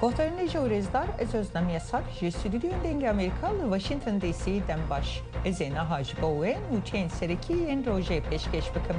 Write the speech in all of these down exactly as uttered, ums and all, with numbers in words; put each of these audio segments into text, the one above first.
Bohtarın jurezlar ez özlem sar ji stüdyoyên dengê Amerîka li Washington D C dem baş. Ez ê niha ji bo we nûçeyên serekî yên rojê pêşkêş bikim.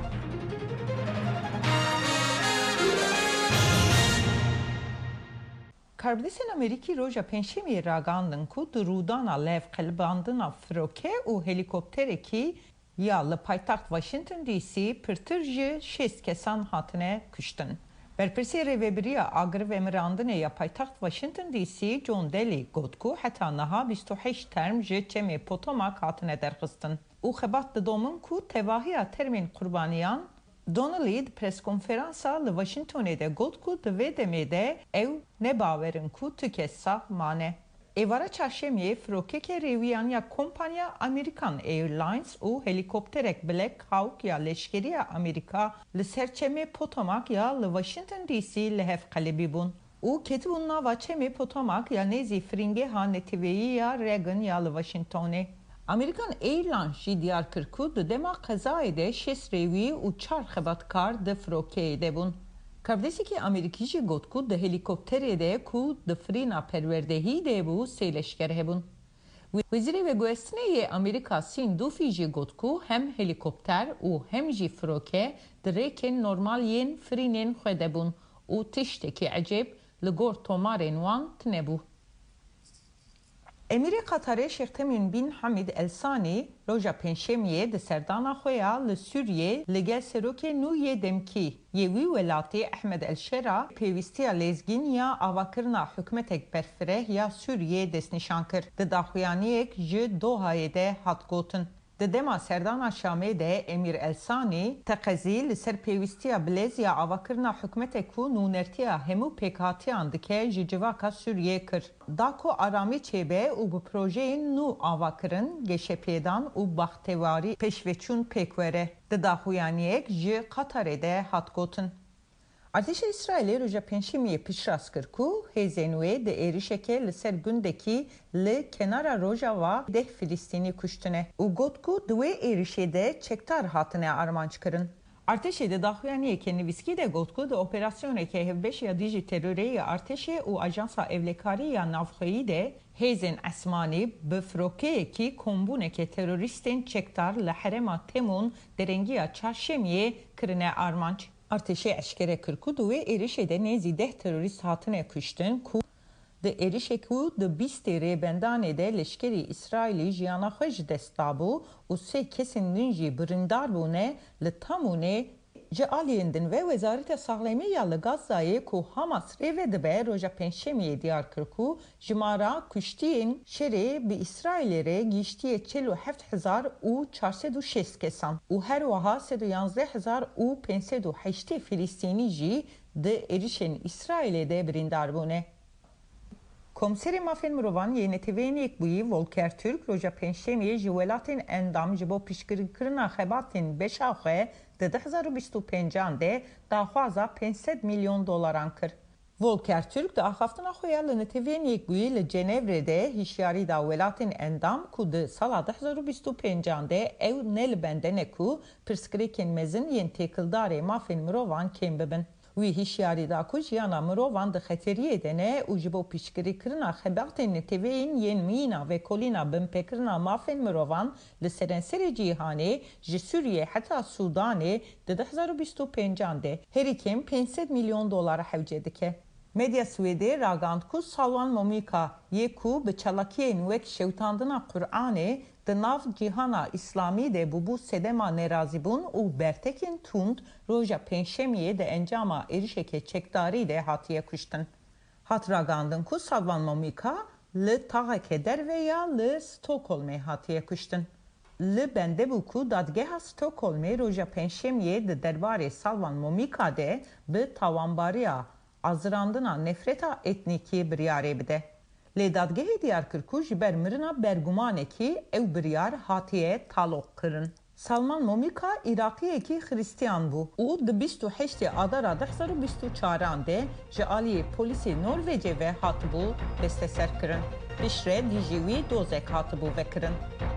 Karbilisên Amerîkî roja pênşemiyê ragandin ku di rûdana lev qelibandina firoke û helîkopterekî ya li paytaxt Washington D C pirtir ji şêst kesan hatine kuştin. Berpirsê rêveberiya agir ve mirandanê ya paytaxt Washington D C John Daly got ku heta niha bîst û heşt term ji çemê Potomac hatine derxistin. û xebat didomin ku tevahiya termên qurbaniyan Donnelly di preskonferansa li Washingtonê de got ku di vê demê de ew nebawerin ku tu kes sax mane. Êvara çarşemiyê firokeke rêwiyan ya kompanya American Airlines û helîkopterek Black Hawk ya leşkeriya Amerîka li ser çemê Potomac ya li Washington D C li hev qelibî bûn. û ketibûn nava çemê Potomac ya nêzî firingêha netîveyî ya Reagan ya li Washingtonê. American Airlines jî diyar kir ku di dema qezayê de şêst rêwî û çar xebatkar di firokeyê de bûn. Kardeşiki Amerîkî jî got ku di helîkopterê de ku di firîna perwerdehî de bû sê leşker hebûn. Wezîrê Veguestineyê Amerîka Sîn Dufî jî got ku hem helîkopter û hem jî firoke di rêkên normal yên firînên xwe de bûn û tiştekî ecêb li gor tomarên wan tune bû. Emirê Qatarê Şeyx Temîm bin Hamid El Sani roja pênşemiyê di serdana xwe ya li Sûriyê li gel serokê nû yê demkî yê wî welatê Ehmed El-Şera pêwîstiya lêzgîn ya avakirina hikûmetek berfireh ya Sûriyê destnîşan kir. Di daxuyaniyek ji Dohayê de hat gotin. Di dema serdana Şamê de Emîr El-Sani teqezî li ser pêwîstiya bilez ya avakirina hikûmetek û nûnertiya hemû pêkhatiyan dike ji civaka Sûriyê kir. Da ku aramî çêbe û bi projeyên nû avakirin geşepêdan û baxtewarî pêşveçûn pêk were. Di daxuyaniyek ji Qatarê de hat gotin. Artêşa İsraîlê roja pênşemiyê piştrast kir ku hêzên wê di êrişekê li ser gundekî li kenara rojava deh Filîstînî kuştine û got ku di wê êrişê de çekdar hatine armanc kirin. Artêşê di daxuyaniyekê nivîskî de got ku di operasyonekê hevbeş ya dijî terorê ya artêşê û ajansa evlekarî ya navxweyî de hêzên esmanî bi firokeyekî kombûneke terorîstên çekdar li herêma Temûn derengiya çarşemiyê kirine armanc. Artêşê eşkere kir ku di wê êrişê de nêzî deh terorîst hatine kuştin ku di êrişê ku di bîstê rêbendanê de leşkerî İsraîlî jiyana xwe ji dest dabû û sê kesên din jî birîndar bûne li Tamûnê ji aliyên din ve Wezareta Saxlemê ya li Gazayê ku Hamas rêve dibe roja pênşemiyê diyar kir ku jimara kuştiyên şerê bi İsraîlê re gîştiye çel û heft hezar û çar sed û şêst kesan û her wiha sed û yanzdeh hezar û pênc sed û heştê Filîstînî jî di êrişên İsraîlê de birîndar bûne. Komiserê Mafên Mirovan yê Netîveyên Yekbûyî Volker Türk roja pênşemiyê ji welatên endam ji bo piştgirîkirina xebatên beşa xwe di di hezar û bîst û pêncan de daxwaza pênc sed milyon dolaran kir. Volker Türk di axaftina xwe ya li Netîveyên Yekbûyî li Cenevre de hişyarî da welatên endam ku di sala di hezar û bîst û pêncan de ew ne li bende ne ku pirsgirêkên mezin yên têkildarê mafên mirovan kêm bibin. Wî hişyarî da ku jiyana mirovan di xeteriyê de ne û ji bo pîşgirîkirina xebatên netîveyên yên mîna ve kolîna binpêkirina mafên mirovan li serenserê cîhanê ji Sûriyê heta Sudanê di di hezar û bîst û pêncan de herî kêm pênc sed milyon dolar hewce dike. Medya Swêdê ragand ku Salwan Momika yê ku bi çalakiyên wek şewtandina Qur'anê di nav cîhana İslamî de bûbû sedema nerazîbûn û bertekên tund roja pênşemiyê de encama êrişeke çekdarî de hatiye kuştin. Hat ragandin ku Salwan Momika li taxeke derve ya li Stockholmê hatiye kuştin. Li bende bû ku dadgeha Stockholmê roja pênşemiyê di derbarê Salwan Momika de bi tawanbariya azirandina nefreta etnîkî biryarê bide. Lê dadgehê diyar kir ku ji ber mirina bergumanekî ew biryar hatiye taloq kirin. Salman Momika Iraqiyekî Xristiyan bû û di bîst û heştê adara di hezar û bîst û çaran de ji aliyê polîsê Norwêcê ve hatibû desteser kirin. Piştre dijî wî dozek hatibû vekirin.